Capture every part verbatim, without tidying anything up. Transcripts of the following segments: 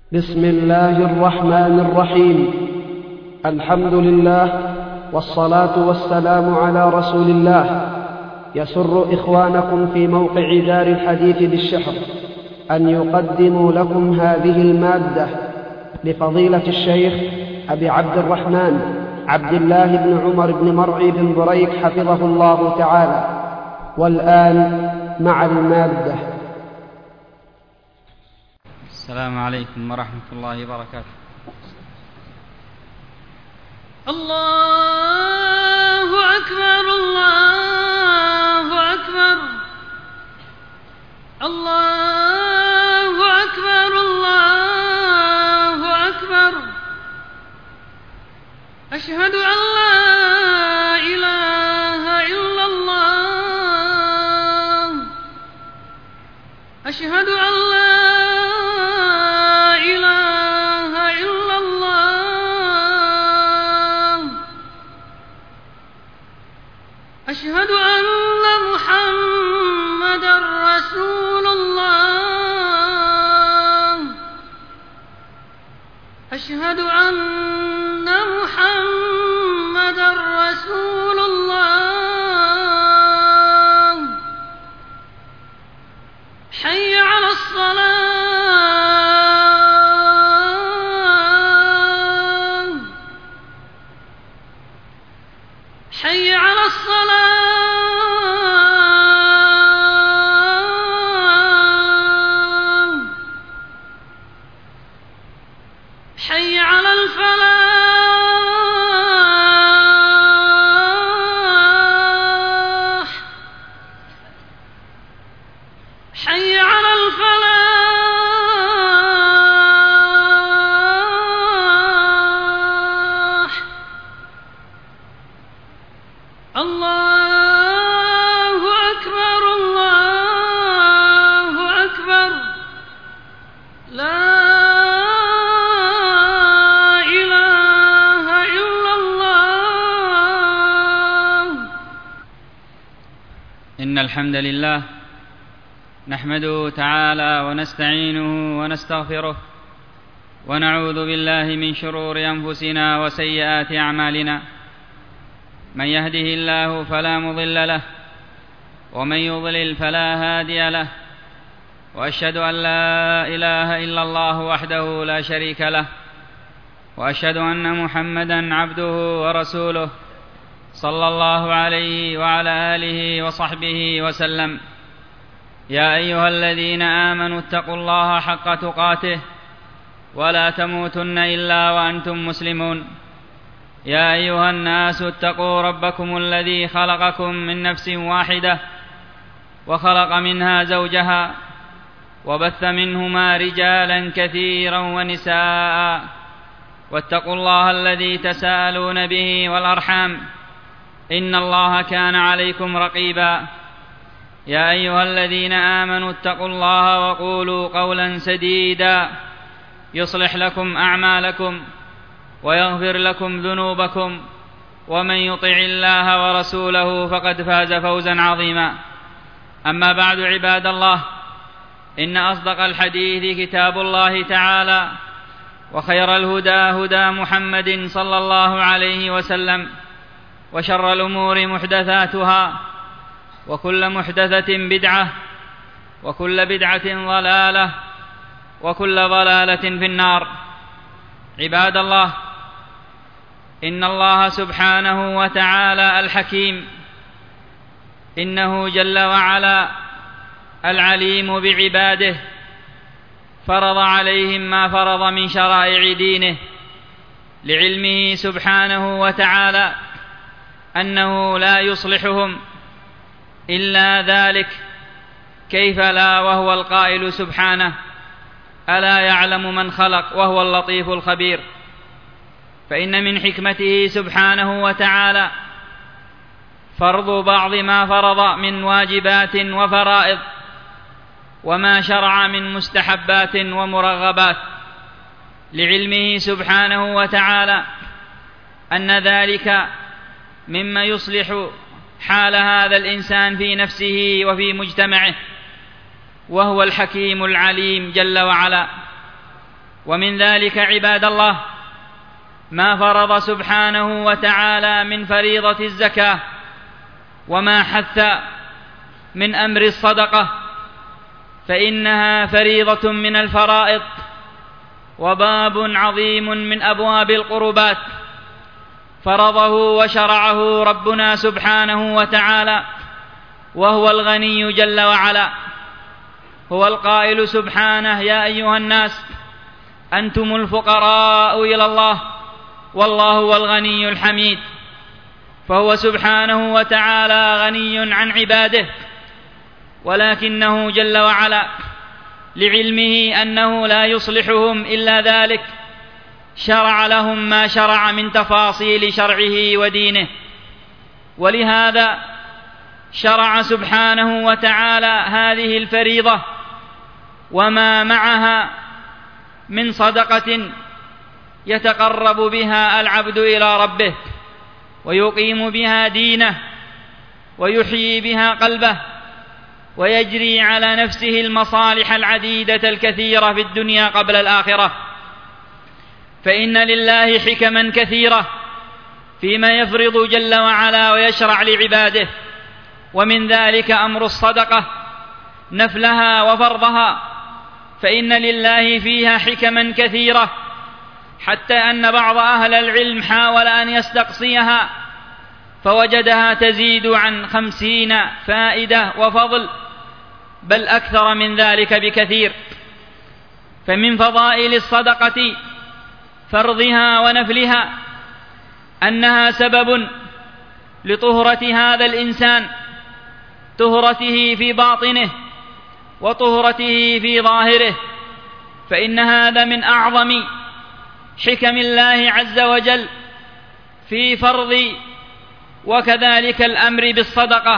بسم الله الرحمن الرحيم. الحمد لله والصلاة والسلام على رسول الله. يسر إخوانكم في موقع دار الحديث بالشحر أن يقدموا لكم هذه المادة لفضيلة الشيخ أبي عبد الرحمن عبد الله بن عمر بن مرعي بن بريك حفظه الله تعالى. والآن مع المادة. السلام عليكم ورحمة الله وبركاته. الله أكبر الله أكبر الله أكبر الله أكبر. أشهد أن لا إله إلا الله. أشهد أن لا أشهد أن محمدًا رسول الله. أشهد أن محمدًا رسول الله. حي على الصلاة. حي على الصلاة. حي على الفلاح. حي على الفلاح. الله أكبر الله أكبر. لا إله إلا الله. إن الحمد لله نحمده تعالى ونستعينه ونستغفره ونعوذ بالله من شرور أنفسنا وسيئات أعمالنا. من يهده الله فلا مضل له ومن يضلل فلا هادي له. وأشهد أن لا إله إلا الله وحده لا شريك له. وأشهد أن محمدًا عبده ورسوله صلى الله عليه وعلى آله وصحبه وسلم. يا أيها الذين آمنوا اتقوا الله حق تقاته ولا تموتن إلا وأنتم مسلمون. يا أيها الناس اتقوا ربكم الذي خلقكم من نفس واحدة وخلق منها زوجها وبث منهما رجالا كثيرا ونساء. واتقوا الله الذي تساءلون به والأرحام إن الله كان عليكم رقيبا. يا أيها الذين آمنوا اتقوا الله وقولوا قولا سديدا يصلح لكم أعمالكم ويغفر لكم ذنوبكم. ومن يطع الله ورسوله فقد فاز فوزا عظيما. أما بعد عباد الله، إن أصدق الحديث كتاب الله تعالى، وخير الهدى هدى محمد صلى الله عليه وسلم، وشر الأمور محدثاتها، وكل محدثة بدعة، وكل بدعة ضلالة، وكل ضلالة في النار. عباد الله، إن الله سبحانه وتعالى الحكيم، إنه جل وعلا العليم بعباده، فرض عليهم ما فرض من شرائع دينه، لعلمه سبحانه وتعالى أنه لا يصلحهم إلا ذلك. كيف لا وهو القائل سبحانه: ألا يعلم من خلق وهو اللطيف الخبير. فإن من حكمته سبحانه وتعالى فرض بعض ما فرض من واجبات وفرائض، وما شرع من مستحبات ومرغبات، لعلمه سبحانه وتعالى أن ذلك مما يصلح حال هذا الإنسان في نفسه وفي مجتمعه، وهو الحكيم العليم جل وعلا. ومن ذلك عباد الله ما فرض سبحانه وتعالى من فريضة الزكاة، وما حث من أمر الصدقة، فإنها فريضة من الفرائض وباب عظيم من أبواب القربات فرضه وشرعه ربنا سبحانه وتعالى، وهو الغني جل وعلا. هو القائل سبحانه: يا أيها الناس أنتم الفقراء إلى الله والله هو الغني الحميد. فهو سبحانه وتعالى غني عن عباده، ولكنه جل وعلا لعلمه أنه لا يصلحهم إلا ذلك شرع لهم ما شرع من تفاصيل شرعه ودينه. ولهذا شرع سبحانه وتعالى هذه الفريضة وما معها من صدقة يتقرب بها العبد إلى ربه ويقيم بها دينه ويحيي بها قلبه ويجري على نفسه المصالح العديدة الكثيرة في الدنيا قبل الآخرة. فإن لله حكما كثيرة فيما يفرض جل وعلا ويشرع لعباده، ومن ذلك أمر الصدقة نفلها وفرضها، فإن لله فيها حكما كثيرة، حتى أن بعض أهل العلم حاول أن يستقصيها فوجدها تزيد عن خمسين فائدة وفضل، بل أكثر من ذلك بكثير. فمن فضائل الصدقة فرضها ونفلها أنها سبب لطهرة هذا الإنسان، طهرته في باطنه وطهرته في ظاهره، فإن هذا من أعظم حكم الله عز وجل في فرض وكذلك الأمر بالصدقة،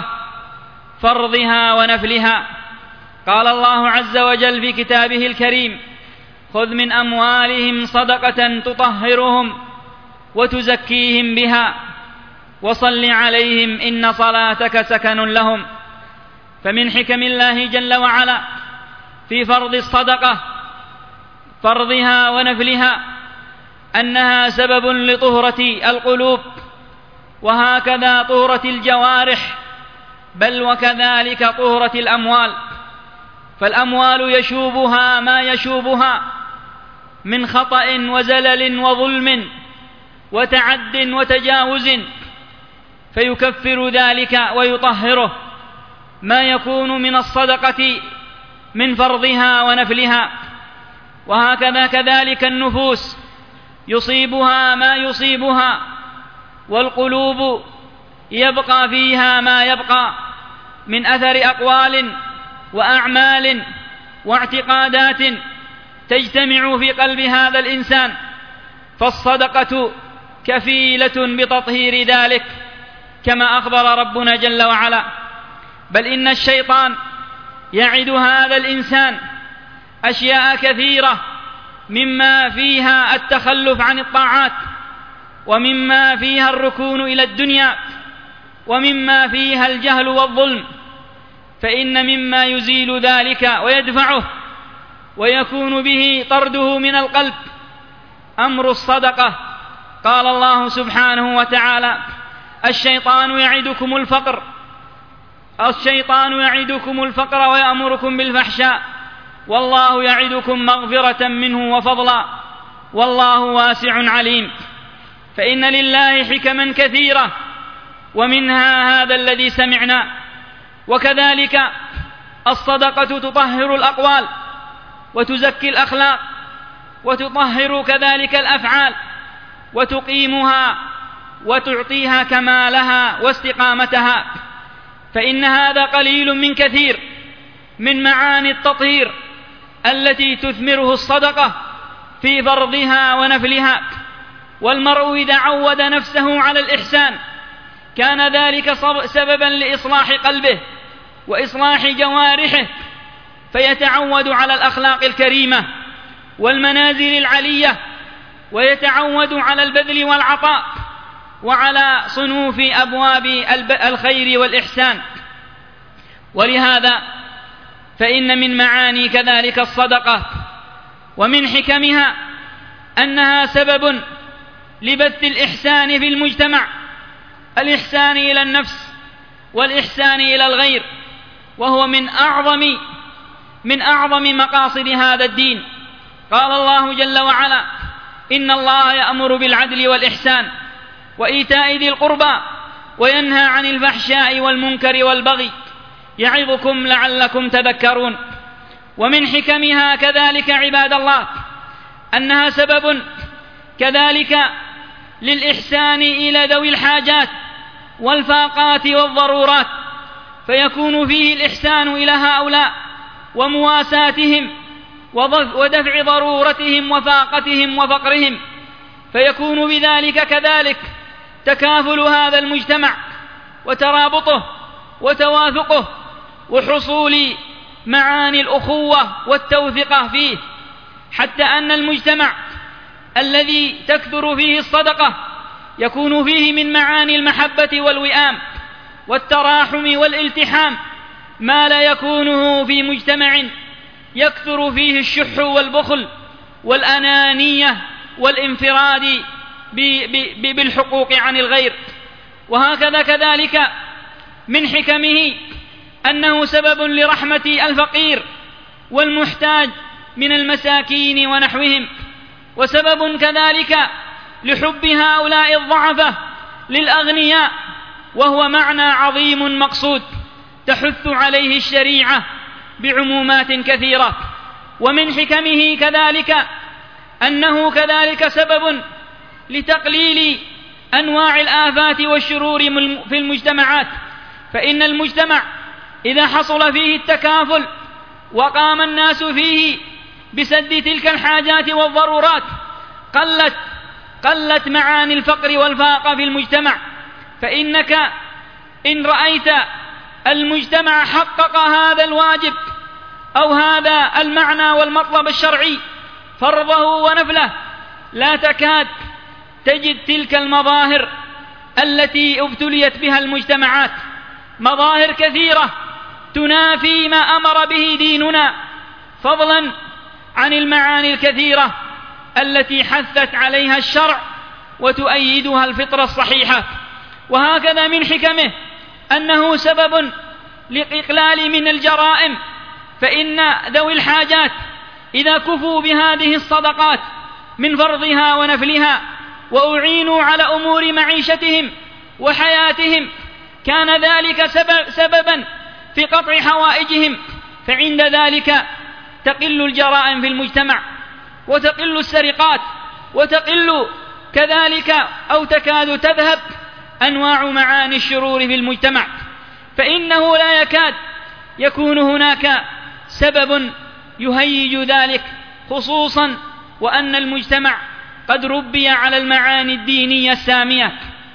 فرضها ونفلها. قال الله عز وجل في كتابه الكريم: خذ من أموالهم صدقة تطهرهم وتزكيهم بها وصل عليهم إن صلاتك سكن لهم. فمن حكم الله جل وعلا في فرض الصدقة فرضها ونفلها أنها سبب لطهرة القلوب، وهكذا طهرة الجوارح، بل وكذلك طهرة الأموال. فالأموال يشوبها ما يشوبها من خطأ وزلل وظلم وتعد وتجاوز، فيكفر ذلك ويطهره ما يكون من الصدقة من فرضها ونفلها. وهكذا كذلك النفوس يصيبها ما يصيبها، والقلوب يبقى فيها ما يبقى من أثر أقوال وأعمال واعتقادات تجتمع في قلب هذا الإنسان، فالصدقة كفيلة بتطهير ذلك كما أخبر ربنا جل وعلا. بل إن الشيطان يعد هذا الإنسان أشياء كثيرة مما فيها التخلف عن الطاعات، ومما فيها الركون إلى الدنيا، ومما فيها الجهل والظلم. فإن مما يزيل ذلك ويدفعه ويكون به طرده من القلب أمر الصدقة. قال الله سبحانه وتعالى: الشيطان يعدكم الفقر الشيطان يعدكم الفقر ويأمركم بالفحشاء والله يعدكم مغفرة منه وفضلا والله واسع عليم. فإن لله حكما كثيرة، ومنها هذا الذي سمعنا. وكذلك الصدقة تطهر الأقوال وتزكي الأخلاق وتطهر كذلك الأفعال وتقيمها وتعطيها كمالها واستقامتها. فإن هذا قليل من كثير من معاني التطهير التي تثمره الصدقة في فرضها ونفلها. والمرء إذا عود نفسه على الإحسان كان ذلك سببا لإصلاح قلبه وإصلاح جوارحه، فيتعود على الأخلاق الكريمة والمنازل العلية، ويتعود على البذل والعطاء وعلى صنوف أبواب الخير والإحسان. ولهذا فإن من معاني كذلك الصدقة ومن حكمها أنها سبب لبث الإحسان في المجتمع، الإحسان إلى النفس والإحسان إلى الغير، وهو من أعظم من أعظم مقاصد هذا الدين. قال الله جل وعلا: إن الله يأمر بالعدل والإحسان وإيتاء ذي القربى وينهى عن الفحشاء والمنكر والبغي يعظكم لعلكم تذكرون. ومن حكمها كذلك عباد الله أنها سبب كذلك للإحسان إلى ذوي الحاجات والفاقات والضرورات، فيكون فيه الإحسان إلى هؤلاء ومواساتهم ودفع ضرورتهم وفاقتهم وفقرهم، فيكون بذلك كذلك تكافل هذا المجتمع وترابطه وتواثقه وحصول معاني الأخوة والتوثقة فيه، حتى أن المجتمع الذي تكثر فيه الصدقة يكون فيه من معاني المحبة والوئام والتراحم والالتحام ما لا يكونه في مجتمع يكثر فيه الشح والبخل والأنانية والانفراد بالحقوق عن الغير. وهكذا كذلك من حكمه أنه سبب لرحمة الفقير والمحتاج من المساكين ونحوهم، وسبب كذلك لحب هؤلاء الضعفة للأغنياء، وهو معنى عظيم مقصود تحث عليه الشريعة بعمومات كثيرة. ومن حكمه كذلك أنه كذلك سبب لتقليل أنواع الآفات والشرور في المجتمعات، فإن المجتمع إذا حصل فيه التكافل وقام الناس فيه بسد تلك الحاجات والضرورات قلت قلت معاني الفقر والفاقة في المجتمع. فإنك إن رأيت المجتمع حقق هذا الواجب أو هذا المعنى والمطلب الشرعي فرضه ونفله، لا تكاد تجد تلك المظاهر التي ابتليت بها المجتمعات، مظاهر كثيرة تنافي ما أمر به ديننا، فضلا عن المعاني الكثيرة التي حثت عليها الشرع وتؤيدها الفطرة الصحيحة. وهكذا من حكمه أنه سبب لإقلال من الجرائم، فإن ذوي الحاجات إذا كفوا بهذه الصدقات من فرضها ونفلها وأعينوا على أمور معيشتهم وحياتهم كان ذلك سبب سببا في قطع حوائجهم، فعند ذلك تقل الجرائم في المجتمع وتقل السرقات وتقل كذلك أو تكاد تذهب أنواع معاني الشرور في المجتمع، فإنه لا يكاد يكون هناك سبب يهيج ذلك، خصوصا وأن المجتمع قد ربي على المعاني الدينية السامية.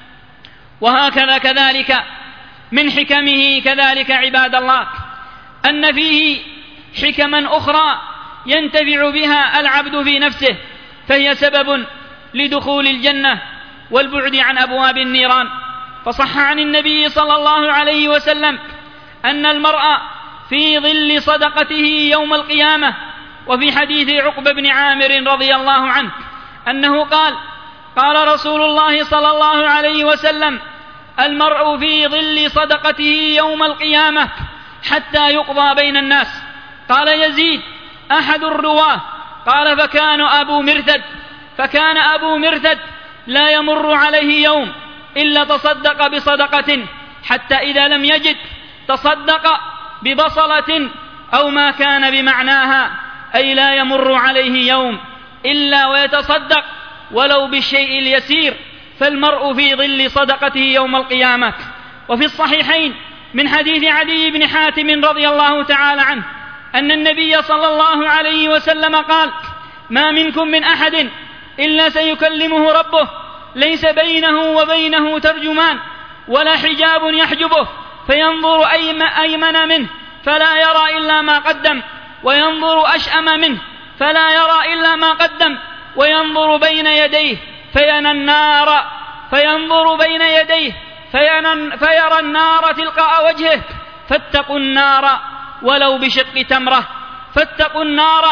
وهكذا كذلك من حكمه كذلك عباد الله أن فيه حكما أخرى ينتفع بها العبد في نفسه، فهي سبب لدخول الجنة والبعد عن أبواب النيران. فصح عن النبي صلى الله عليه وسلم أن المرء في ظل صدقته يوم القيامة، وفي حديث عقبة بن عامر رضي الله عنه أنه قال: قال رسول الله صلى الله عليه وسلم: المرء في ظل صدقته يوم القيامة حتى يقضى بين الناس. قال يزيد أحد الرواه قال: فكان أبو مرثد فكان أبو مرثد لا يمر عليه يوم إلا تصدق بصدقة، حتى إذا لم يجد تصدق ببصلة أو ما كان بمعناها، أي لا يمر عليه يوم إلا ويتصدق ولو بالشيء اليسير، فالمرء في ظل صدقته يوم القيامة. وفي الصحيحين من حديث عدي بن حاتم رضي الله تعالى عنه أن النبي صلى الله عليه وسلم قال: ما منكم من أحد إلا سيكلمه ربه ليس بينه وبينه ترجمان ولا حجاب يحجبه، فينظر أيمن منه فلا يرى إلا ما قدم، وينظر أشأم منه فلا يرى إلا ما قدم، وينظر بين يديه فيرى النار فينظر بين يديه فيرى النار تلقاء وجهه، فاتقوا النار ولو بشق تمرة فاتقوا النار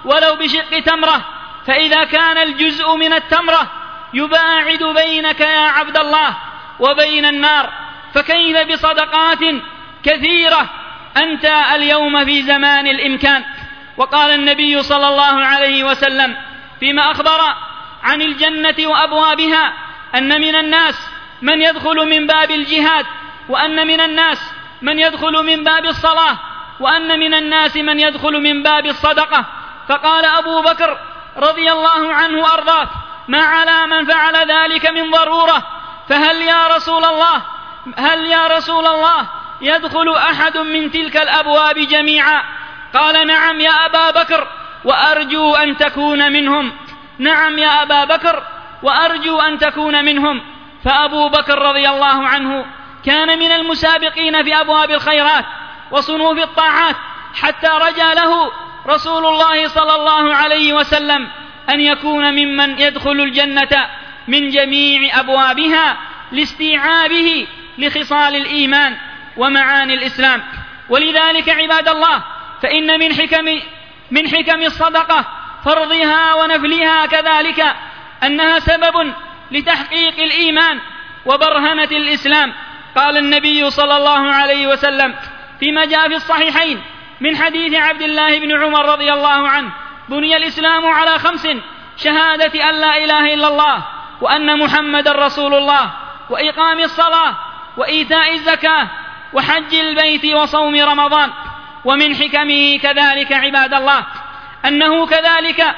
ولو بشق تمرة، فإذا كان الجزء من التمرة يباعد بينك يا عبد الله وبين النار، فكيف بصدقات كثيرة أنت اليوم في زمان الإمكان. وقال النبي صلى الله عليه وسلم فيما أخبر عن الجنة وأبوابها أن من الناس من يدخل من باب الجهاد، وأن من الناس من يدخل من باب الصلاة، وأن من الناس من يدخل من باب الصدقة. فقال أبو بكر رضي الله عنه وأرضاه: ما على من فعل ذلك من ضرورة، فهل يا رسول الله هل يا رسول الله يدخل أحد من تلك الأبواب جميعا؟ قال: نعم يا أبا بكر، وأرجو أن تكون منهم. نعم يا أبا بكر، وأرجو أن تكون منهم. فأبو بكر رضي الله عنه كان من المسابقين في أبواب الخيرات وصنوف الطاعات، حتى رجى له رسول الله صلى الله عليه وسلم أن يكون ممن يدخل الجنة من جميع أبوابها لاستيعابه لخصال الإيمان ومعاني الإسلام. ولذلك عباد الله، فإن من حكم من حكم الصدقة فرضها ونفلها كذلك أنها سبب لتحقيق الإيمان وبرهنة الإسلام. قال النبي صلى الله عليه وسلم فيما جاء في الصحيحين من حديث عبد الله بن عمر رضي الله عنه: بني الإسلام على خمس: شهادة أن لا إله إلا الله وأن محمد رسول الله، وإقام الصلاة، وإيتاء الزكاة، وحج البيت، وصوم رمضان. ومن حكمه كذلك عباد الله أنه كذلك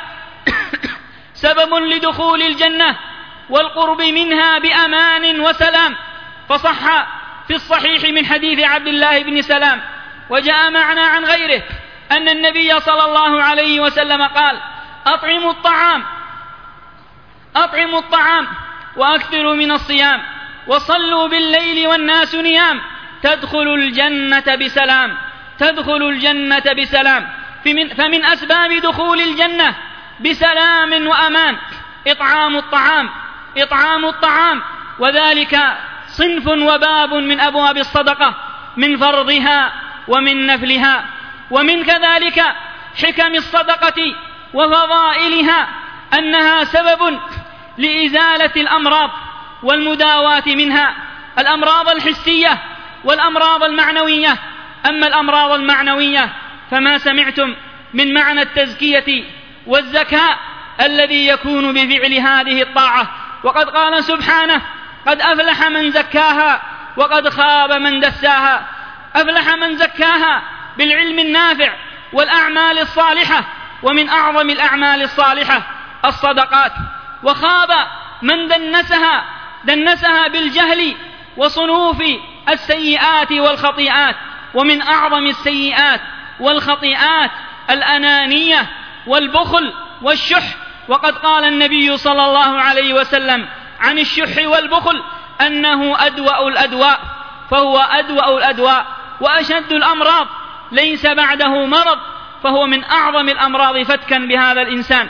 سبب لدخول الجنة والقرب منها بأمان وسلام. فصح في الصحيح من حديث عبد الله بن سلام، وجاء معنا عن غيره، أن النبي صلى الله عليه وسلم قال: أطعموا الطعام أطعموا الطعام وأكثروا من الصيام، وصلوا بالليل والناس نيام، تدخل الجنة بسلام تدخل الجنة بسلام. فمن أسباب دخول الجنة بسلام وأمان إطعام الطعام إطعام الطعام وذلك صنف وباب من أبواب الصدقة، من فرضها ومن نفلها. ومن كذلك حكم الصدقة وفضائلها أنها سبب لإزالة الأمراض والمداواة منها، الأمراض الحسية والأمراض المعنوية. أما الأمراض المعنوية فما سمعتم من معنى التزكية والزكاة الذي يكون بفعل هذه الطاعة. وقد قال سبحانه: قد أفلح من زكاها وقد خاب من دساها. أفلح من زكاها بالعلم النافع والأعمال الصالحة، ومن أعظم الأعمال الصالحة الصدقات. وخاب من دنسها دنسها بالجهل وصنوف السيئات والخطيئات. ومن أعظم السيئات والخطيئات الأنانية والبخل والشح. وقد قال النبي صلى الله عليه وسلم عن الشح والبخل أنه أدوأ الأدواء، فهو أدوأ الأدواء وأشد الأمراض، ليس بعده مرض، فهو من أعظم الأمراض فتكا بهذا الإنسان.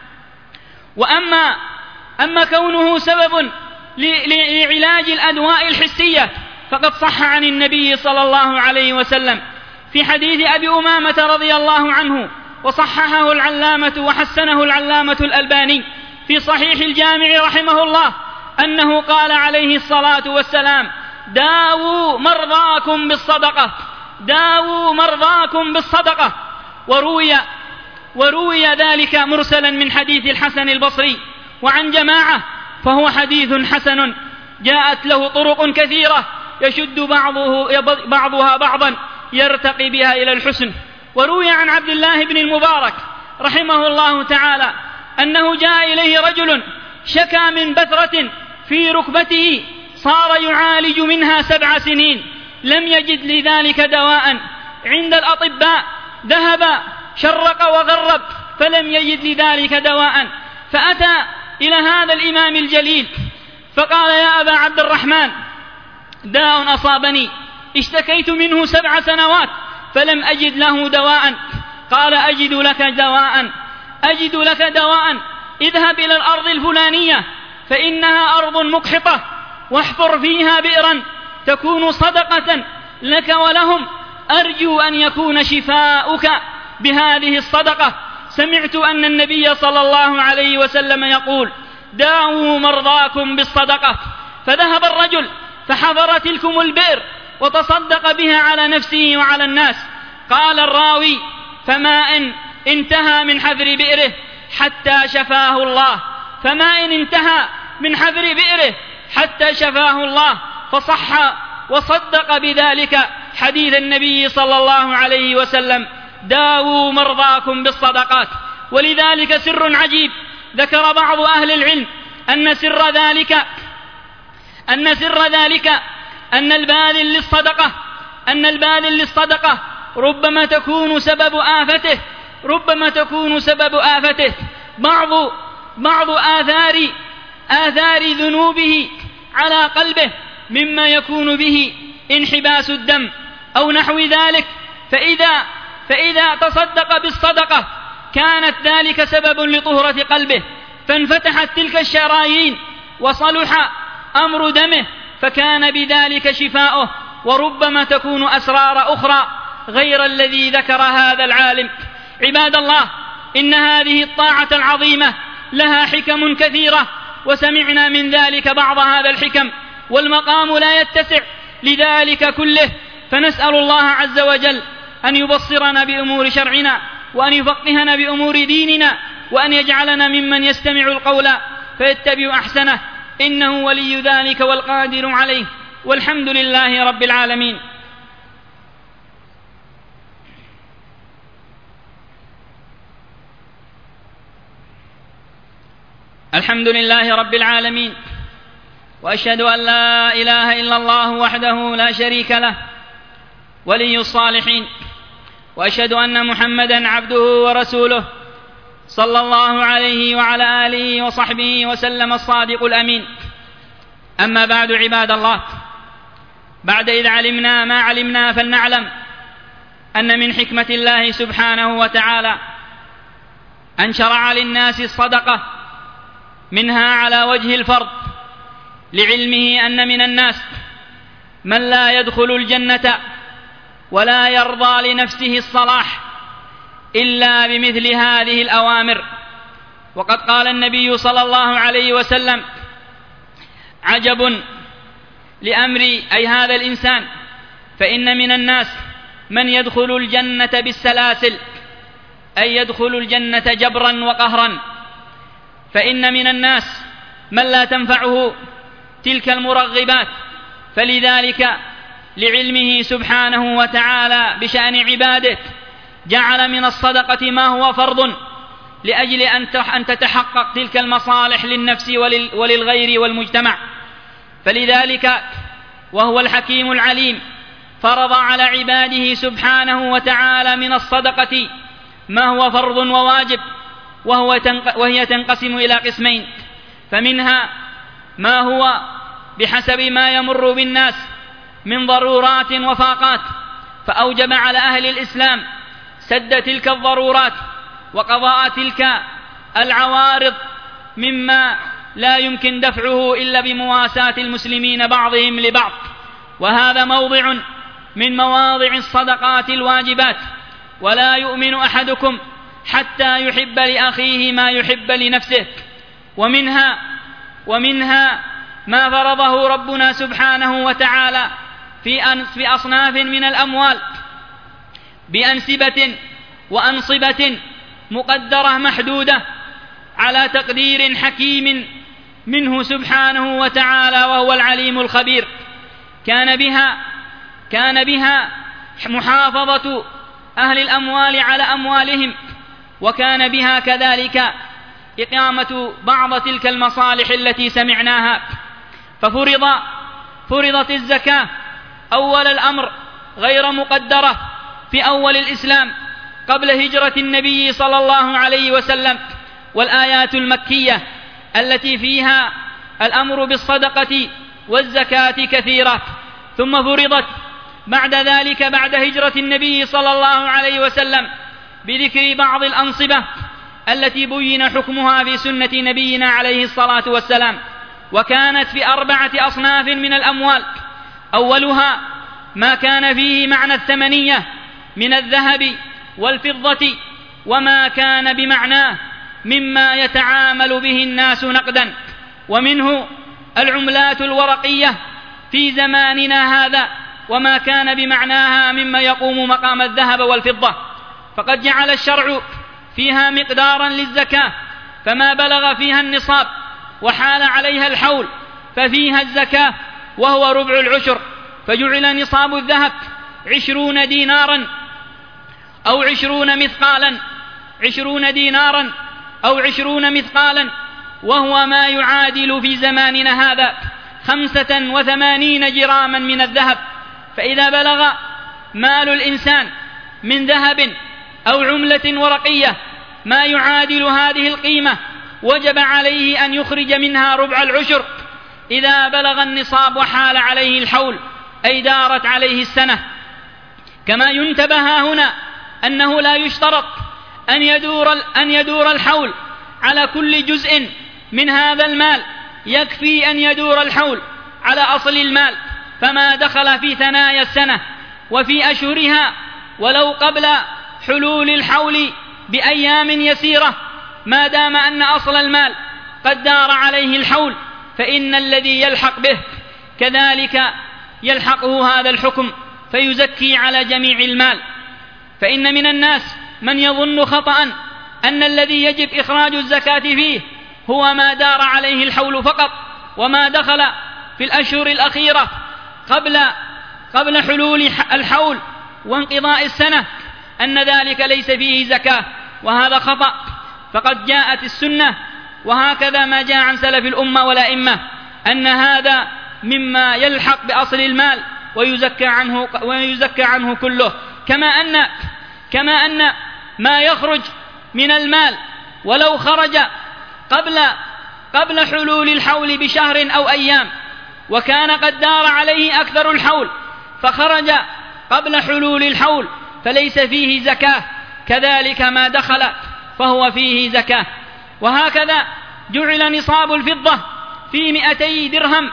وأما أما كونه سبب لعلاج الأدواء الحسية فقد صح عن النبي صلى الله عليه وسلم في حديث أبي أمامة رضي الله عنه، وصححه العلامة وحسنه العلامة الألباني في صحيح الجامع رحمه الله، أنه قال عليه الصلاة والسلام: داووا مرضاكم بالصدقة داووا مرضاكم بالصدقة. وروي وروي ذلك مرسلا من حديث الحسن البصري وعن جماعة، فهو حديث حسن جاءت له طرق كثيرة يشد بعضه بعضها بعضا يرتقي بها إلى الحسن. وروي عن عبد الله بن المبارك رحمه الله تعالى أنه جاء إليه رجل شكى من بثرة في ركبته صار يعالج منها سبع سنين، لم يجد لذلك دواء. عند الأطباء ذهب شرق وغرب فلم يجد لذلك دواء، فأتى إلى هذا الإمام الجليل فقال: يا أبا عبد الرحمن، داء أصابني اشتكيت منه سبع سنوات فلم أجد له دواء. قال: أجد لك دواء أجد لك دواء اذهب إلى الأرض الفلانية فإنها أرض مقحطة، واحفر فيها بئرا تكون صدقة لك ولهم، أرجو أن يكون شفاؤك بهذه الصدقة. سمعت أن النبي صلى الله عليه وسلم يقول: داووا مرضاكم بالصدقة. فذهب الرجل فحضر تلكم البئر وتصدق بها على نفسه وعلى الناس. قال الراوي: فما إن انتهى من حفر بئره حتى شفاه الله، فما إن انتهى من حفر بئره حتى شفاه الله، فصح وصدق بذلك حديث النبي صلى الله عليه وسلم: داووا مرضاكم بالصدقات. ولذلك سر عجيب ذكر بعض أهل العلم أن سر ذلك أن سر ذلك أن الباذل للصدقة أن الباذل للصدقة ربما تكون سبب آفته ربما تكون سبب آفته بعض بعض آثار آثار ذنوبه على قلبه، مما يكون به انحباس الدم أو نحو ذلك، فإذا فإذا تصدق بالصدقة كانت ذلك سبب لطهرة قلبه، فانفتحت تلك الشرايين وصلح أمر دمه، فكان بذلك شفاؤه. وربما تكون أسرار أخرى غير الذي ذكر هذا العالم. عباد الله، إن هذه الطاعة العظيمة لها حكم كثيرة، وسمعنا من ذلك بعض هذا الحكم، والمقام لا يتسع لذلك كله، فنسأل الله عز وجل أن يبصرنا بأمور شرعنا، وأن يفقهنا بأمور ديننا، وأن يجعلنا ممن يستمع القول فيتبع أحسنه، إنه ولي ذلك والقادر عليه، والحمد لله رب العالمين. الحمد لله رب العالمين، وأشهد أن لا إله إلا الله وحده لا شريك له ولي الصالحين، وأشهد أن محمدا عبده ورسوله صلى الله عليه وعلى آله وصحبه وسلم الصادق الأمين. أما بعد، عباد الله، بعد إذ علمنا ما علمنا فلنعلم أن من حكمة الله سبحانه وتعالى أن شرع للناس الصدقة، منها على وجه الفرض، لعلمه أن من الناس من لا يدخل الجنة ولا يرضى لنفسه الصلاح إلا بمثل هذه الأوامر. وقد قال النبي صلى الله عليه وسلم: عجب لأمر أي هذا الإنسان، فإن من الناس من يدخل الجنة بالسلاسل، أي يدخل الجنة جبرا وقهرا، فإن من الناس من لا تنفعه تلك المرغبات، فلذلك لعلمه سبحانه وتعالى بشأن عباده جعل من الصدقة ما هو فرض، لأجل أن تتحقق تلك المصالح للنفس وللغير والمجتمع. فلذلك وهو الحكيم العليم فرض على عباده سبحانه وتعالى من الصدقة ما هو فرض وواجب، وهو وهي تنقسم إلى قسمين: فمنها ما هو بحسب ما يمر بالناس من ضرورات وفاقات، فأوجب على أهل الإسلام سد تلك الضرورات وقضاء تلك العوارض مما لا يمكن دفعه إلا بمواساة المسلمين بعضهم لبعض. وهذا موضع من مواضع الصدقات الواجبات. ولا يؤمن أحدكم حتى يحب لأخيه ما يحب لنفسه. ومنها ومنها ما فرضه ربنا سبحانه وتعالى في أصناف من الأموال بأنسبة وأنصبة مقدرة محدودة على تقدير حكيم منه سبحانه وتعالى، وهو العليم الخبير. كان بها كان بها محافظة أهل الأموال على أموالهم، وكان بها كذلك إقامة بعض تلك المصالح التي سمعناها. ففرض فرضت الزكاة أول الأمر غير مقدرة في أول الإسلام قبل هجرة النبي صلى الله عليه وسلم، والآيات المكية التي فيها الأمر بالصدقة والزكاة كثيرة. ثم فرضت بعد ذلك بعد هجرة النبي صلى الله عليه وسلم بذكر بعض الأنصبة التي بين حكمها في سنة نبينا عليه الصلاة والسلام، وكانت في أربعة أصناف من الأموال. أولها ما كان فيه معنى الثمنية من الذهب والفضة وما كان بمعناه مما يتعامل به الناس نقدا، ومنه العملات الورقية في زماننا هذا، وما كان بمعناها مما يقوم مقام الذهب والفضة. فقد جعل الشرع فيها مقدارا للزكاة، فما بلغ فيها النصاب وحال عليها الحول ففيها الزكاة، وهو ربع العشر. فجعل نصاب الذهب عشرون دينارا أو عشرون مثقالا عشرون دينارا أو عشرون مثقالا، وهو ما يعادل في زماننا هذا خمسة وثمانين جراما من الذهب. فإذا بلغ مال الإنسان من ذهب أو عملة ورقية ما يعادل هذه القيمة، وجب عليه أن يخرج منها ربع العشر إذا بلغ النصاب وحال عليه الحول، أي دارت عليه السنة. كما ينتبه هنا أنه لا يشترط أن يدور, أن يدور الحول على كل جزء من هذا المال، يكفي أن يدور الحول على أصل المال، فما دخل في ثنايا السنة وفي أشهرها ولو قبل حلول الحول بأيام يسيرة، ما دام أن أصل المال قد دار عليه الحول، فإن الذي يلحق به كذلك يلحقه هذا الحكم فيزكي على جميع المال. فإن من الناس من يظن خطأ أن الذي يجب إخراج الزكاة فيه هو ما دار عليه الحول فقط، وما دخل في الأشهر الأخيرة قبل, قبل حلول الحول وانقضاء السنة، أن ذلك ليس فيه زكاة، وهذا خطأ. فقد جاءت السنة وهكذا ما جاء عن سلف الأمة والأئمة أن هذا مما يلحق بأصل المال ويزكى عنه, ويزكى عنه كله. كما أن, كما أن ما يخرج من المال ولو خرج قبل, قبل حلول الحول بشهر أو أيام وكان قد دار عليه أكثر الحول فخرج قبل حلول الحول فليس فيه زكاة، كذلك ما دخل فهو فيه زكاة. وهكذا جعل نصاب الفضة في مئتي درهم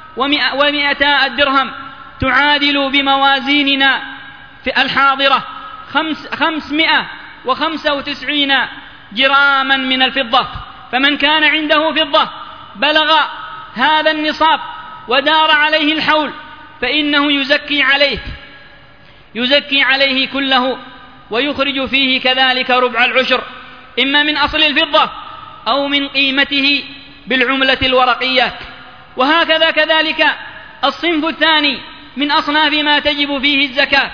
ومئتا الدرهم، تعادل بموازيننا في الحاضرة خمس خمسمائة وخمسة وتسعين جراما من الفضة. فمن كان عنده فضة بلغ هذا النصاب ودار عليه الحول فإنه يزكي عليه يزكي عليه كله، ويخرج فيه كذلك ربع العشر، إما من أصل الفضة أو من قيمته بالعملة الورقية. وهكذا كذلك الصنف الثاني من أصناف ما تجب فيه الزكاة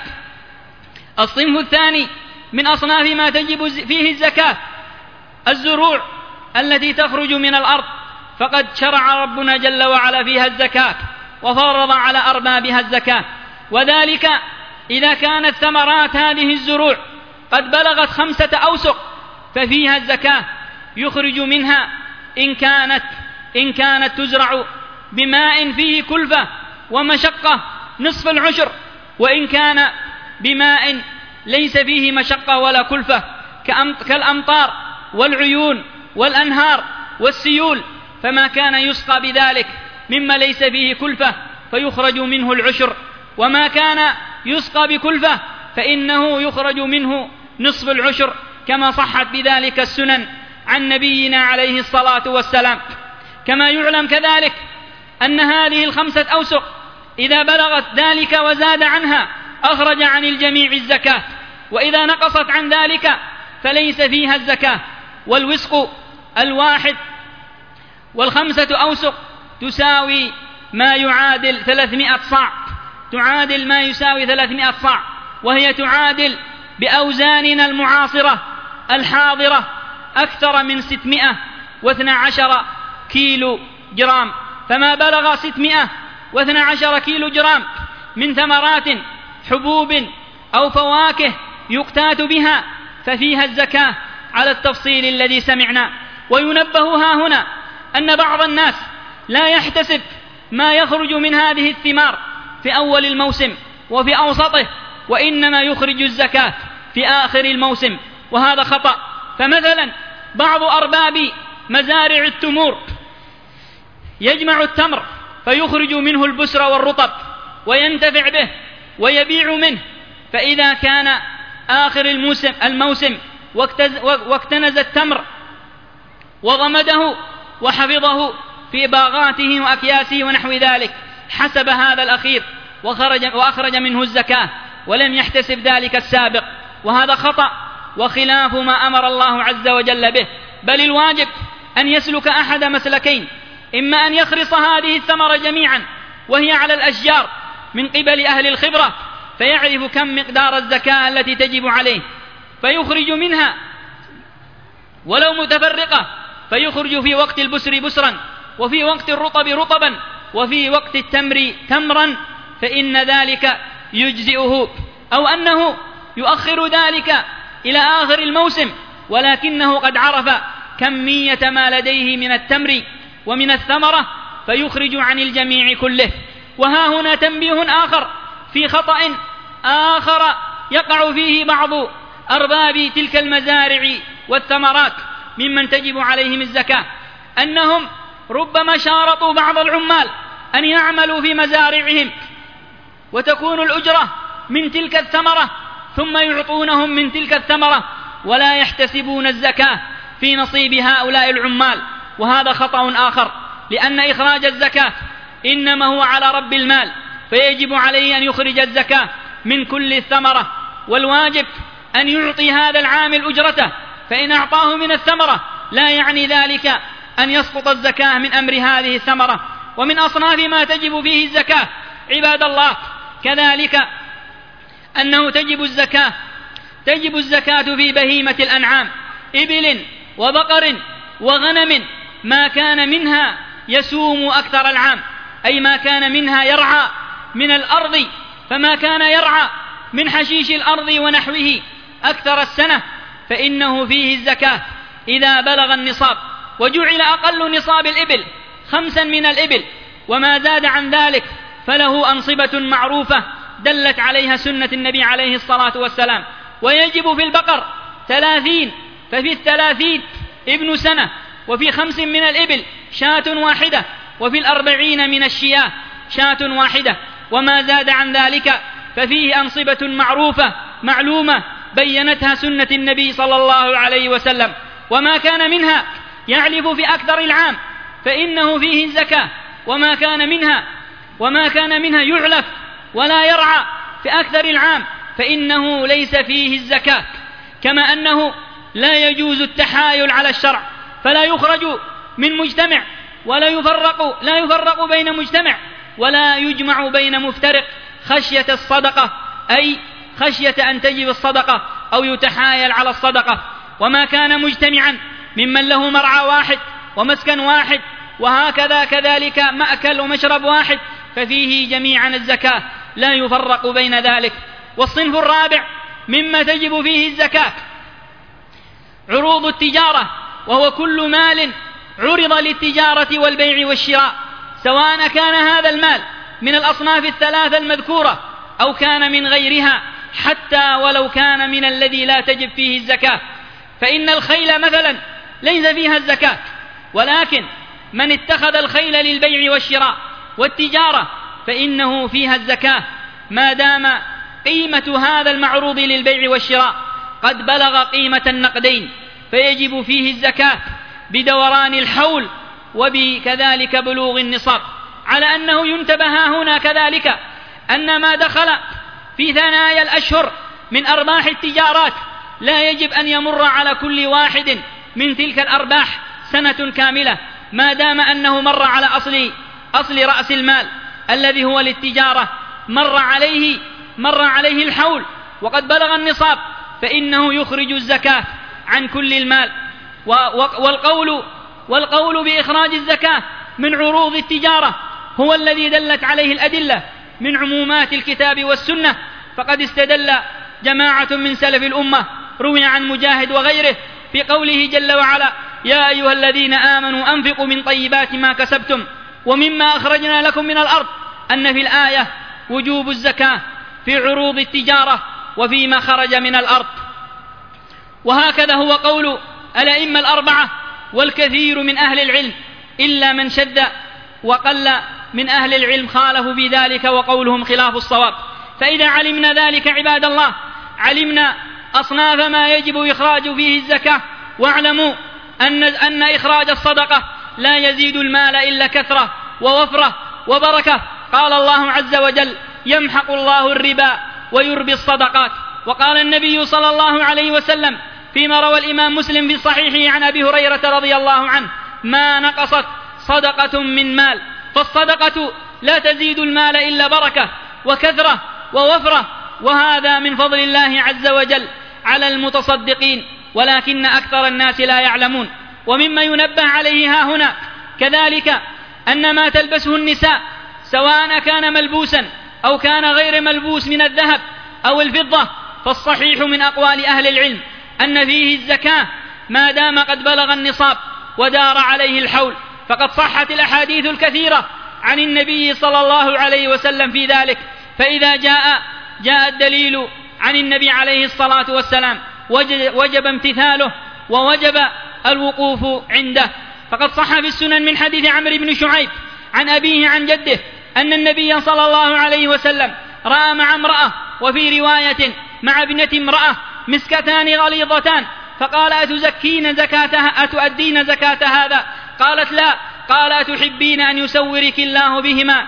الصنف الثاني من أصناف ما تجب فيه الزكاة الزروع التي تخرج من الأرض، فقد شرع ربنا جل وعلا فيها الزكاة وفرض على أربابها الزكاة، وذلك إذا كانت ثمرات هذه الزروع قد بلغت خمسة أوسق ففيها الزكاة، يخرج منها إن كانت, إن كانت تزرع بماء فيه كلفة ومشقة نصف العشر، وإن كان بماء ليس فيه مشقة ولا كلفة كالأمطار والعيون والأنهار والسيول، فما كان يسقى بذلك مما ليس فيه كلفة فيخرج منه العشر، وما كان يسقى بكلفة فإنه يخرج منه نصف العشر، كما صحت بذلك السنن عن نبينا عليه الصلاة والسلام. كما يعلم كذلك أن هذه الخمسة أوسق إذا بلغت ذلك وزاد عنها أخرج عن الجميع الزكاة، وإذا نقصت عن ذلك فليس فيها الزكاة. والوسق الواحد والخمسة أوسق تساوي ما يعادل ثلاثمائة صاع تعادل ما يساوي ثلاثمائة صاع، وهي تعادل بأوزاننا المعاصرة الحاضرة أكثر من ستمائة واثنى عشر كيلو جرام. فما بلغ ستمائة واثنى عشر كيلو جرام من ثمرات حبوب أو فواكه يقتات بها ففيها الزكاة على التفصيل الذي سمعنا. وينبه ها هنا أن بعض الناس لا يحتسب ما يخرج من هذه الثمار في أول الموسم وفي أوسطه، وإنما يخرج الزكاة في آخر الموسم، وهذا خطأ. فمثلا بعض أرباب مزارع التمور يجمع التمر فيخرج منه البسر والرطب وينتفع به ويبيع منه، فإذا كان آخر الموسم, الموسم واكتنز التمر وضمده وحفظه في باغاته وأكياسه ونحو ذلك حسب هذا الأخير وخرج, وأخرج منه الزكاة ولم يحتسب ذلك السابق، وهذا خطأ وخلاف ما أمر الله عز وجل به. بل الواجب أن يسلك أحد مسلكين: إما أن يخرص هذه الثمرة جميعا وهي على الأشجار من قبل أهل الخبرة فيعرف كم مقدار الزكاة التي تجب عليه فيخرج منها، ولو متفرقة فيخرج في وقت البسر بسرا، وفي وقت الرطب رطبا، وفي وقت التمر تمرا، فإن ذلك يجزئه، أو أنه يؤخر ذلك إلى آخر الموسم ولكنه قد عرف كمية ما لديه من التمر ومن الثمرة فيخرج عن الجميع كله. وها هنا تنبيه آخر في خطأ آخر يقع فيه بعض أرباب تلك المزارع والثمرات ممن تجب عليهم الزكاة، أنهم ربما شارطوا بعض العمال أن يعملوا في مزارعهم وتكون الأجرة من تلك الثمرة ثم يعطونهم من تلك الثمرة ولا يحتسبون الزكاة في نصيب هؤلاء العمال، وهذا خطأ آخر، لأن إخراج الزكاة إنما هو على رب المال فيجب عليه أن يخرج الزكاة من كل الثمرة، والواجب أن يعطي هذا العامل أجرته، فإن أعطاه من الثمرة لا يعني ذلك أن يسقط الزكاة من أمر هذه الثمرة. ومن أصناف ما تجب فيه الزكاة عباد الله كذلك أنه تجب الزكاة تجب الزكاة في بهيمة الأنعام، إبل وبقر وغنم، ما كان منها يسوم أكثر العام، أي ما كان منها يرعى من الأرض، فما كان يرعى من حشيش الأرض ونحوه أكثر السنة فإنه فيه الزكاة إذا بلغ النصاب. وجعل أقل نصاب الإبل خمسا من الإبل، وما زاد عن ذلك فله أنصبة معروفة دلت عليها سنة النبي عليه الصلاة والسلام. ويجب في البقر ثلاثين، ففي الثلاثين ابن سنة، وفي خمس من الإبل شاة واحدة، وفي الأربعين من الشياه شاة واحدة، وما زاد عن ذلك ففيه أنصبة معروفة معلومة بينتها سنة النبي صلى الله عليه وسلم. وما كان منها يعلف في أكثر العام فإنه فيه الزكاة، وما كان منها وما كان منها يعلف ولا يرعى في أكثر العام فإنه ليس فيه الزكاة. كما أنه لا يجوز التحايل على الشرع، فلا يخرج من مجتمع ولا يفرق لا يفرق بين مجتمع ولا يجمع بين مفترق خشية الصدقة، أي خشية أن تجب الصدقة أو يتحايل على الصدقة. وما كان مجتمعا ممن له مرعى واحد ومسكن واحد وهكذا كذلك مأكل ومشرب واحد ففيه جميعا الزكاة لا يفرق بين ذلك. والصنف الرابع مما تجب فيه الزكاة عروض التجارة، وهو كل مال عرض للتجارة والبيع والشراء، سواء كان هذا المال من الأصناف الثلاثة المذكورة أو كان من غيرها، حتى ولو كان من الذي لا تجب فيه الزكاة. فإن الخيل مثلا ليس فيها الزكاة، ولكن من اتخذ الخيل للبيع والشراء والتجارة فإنه فيها الزكاة ما دام قيمة هذا المعروض للبيع والشراء قد بلغ قيمة النقدين، فيجب فيه الزكاة بدوران الحول وبكذلك بلوغ النصاب. على أنه ينتبه هنا كذلك أن ما دخل في ثنايا الأشهر من أرباح التجارات لا يجب أن يمر على كل واحد من تلك الأرباح سنة كاملة، ما دام أنه مر على أصل أصل رأس المال الذي هو للتجارة، مر عليه مر عليه الحول وقد بلغ النصاب فإنه يخرج الزكاة عن كل المال. والقول والقول بإخراج الزكاة من عروض التجارة هو الذي دلت عليه الأدلة من عمومات الكتاب والسنة، فقد استدل جماعة من سلف الأمة روي عن مجاهد وغيره في قوله جل وعلا: يا أيها الذين آمنوا أنفقوا من طيبات ما كسبتم ومما أخرجنا لكم من الأرض، أن في الآية وجوب الزكاة في عروض التجارة وفيما خرج من الأرض. وهكذا هو قول الأئمة الأربعة والكثير من أهل العلم، إلا من شد وقل من أهل العلم خالفوا بذلك وقولهم خلاف الصواب. فإذا علمنا ذلك عباد الله علمنا أصناف ما يجب إخراج فيه الزكاة. واعلموا أن, أن إخراج الصدقة لا يزيد المال إلا كثرة ووفرة وبركة. قال الله عز وجل: يمحق الله الربا ويربي الصدقات. وقال النبي صلى الله عليه وسلم فيما روى الإمام مسلم في صحيحه عن أبي هريرة رضي الله عنه: ما نقصت صدقة من مال. فالصدقة لا تزيد المال إلا بركة وكثرة ووفرة، وهذا من فضل الله عز وجل على المتصدقين، ولكن أكثر الناس لا يعلمون. ومما ينبه عليه ها هنا كذلك أن ما تلبسه النساء سواء كان ملبوسا أو كان غير ملبوس من الذهب أو الفضة، فالصحيح من أقوال أهل العلم أن فيه الزكاة ما دام قد بلغ النصاب ودار عليه الحول، فقد صحت الأحاديث الكثيرة عن النبي صلى الله عليه وسلم في ذلك. فإذا جاء جاء الدليل عن النبي عليه الصلاة والسلام وجب امتثاله ووجب الوقوف عنده. فقد صح في السنن من حديث عمرو بن شعيب عن أبيه عن جده أن النبي صلى الله عليه وسلم رأى مع امرأة، وفي رواية مع ابنة امرأة، مسكتان غليظتان، فقال: أتزكين زكاتها أتؤدين زكاة هذا؟ قالت: لا. قال: أتحبين أن يسورك الله بهما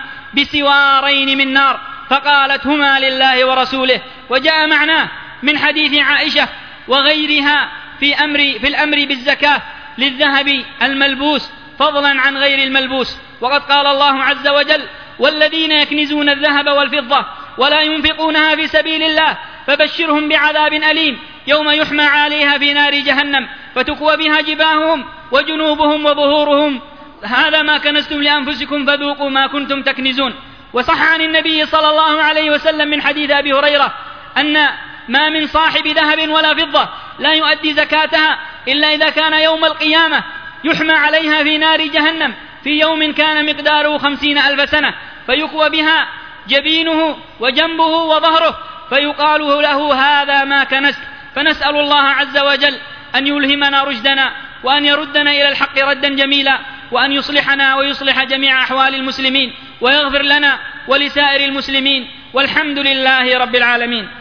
بسوارين من نار؟ فقالت: هما لله ورسوله. وجاء معناه من حديث عائشة وغيرها في, أمر في الأمر بالزكاة للذهب الملبوس فضلا عن غير الملبوس. وقد قال الله عز وجل: والذين يكنزون الذهب والفضة ولا ينفقونها في سبيل الله فبشرهم بعذاب أليم يوم يحمى عليها في نار جهنم فتكوى بها جباههم وجنوبهم وظهورهم هذا ما كنزتم لأنفسكم فذوقوا ما كنتم تكنزون. وصح عن النبي صلى الله عليه وسلم من حديث أبي هريرة أن ما من صاحب ذهب ولا فضة لا يؤدي زكاتها إلا إذا كان يوم القيامة يحمى عليها في نار جهنم في يوم كان مقداره خمسين ألف سنة، فيكوى بها جبينه وجنبه وظهره، فيقال له: هذا ما كنزت. فنسأل الله عز وجل أن يلهمنا رشدنا، وأن يردنا إلى الحق ردا جميلا، وأن يصلحنا ويصلح جميع أحوال المسلمين، ويغفر لنا ولسائر المسلمين، والحمد لله رب العالمين.